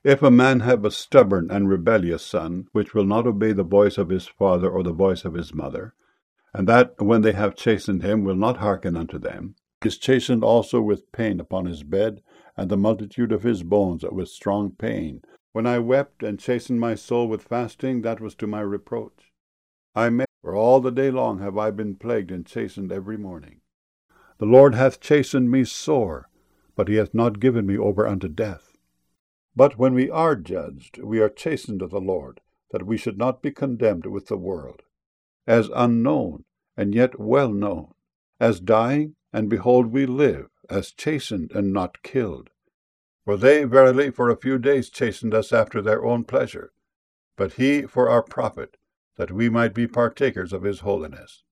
If a man have a stubborn and rebellious son, which will not obey the voice of his father or the voice of his mother, and that, when they have chastened him, will not hearken unto them, he is chastened also with pain upon his bed, and the multitude of his bones with strong pain. When I wept and chastened my soul with fasting, that was to my reproach. For all the day long have I been plagued and chastened every morning. The Lord hath chastened me sore, but he hath not given me over unto death. But when we are judged, we are chastened of the Lord, that we should not be condemned with the world. As unknown, and yet well known, as dying, and behold we live, as chastened, and not killed. For they verily for a few days chastened us after their own pleasure, but he for our profit, that we might be partakers of his holiness.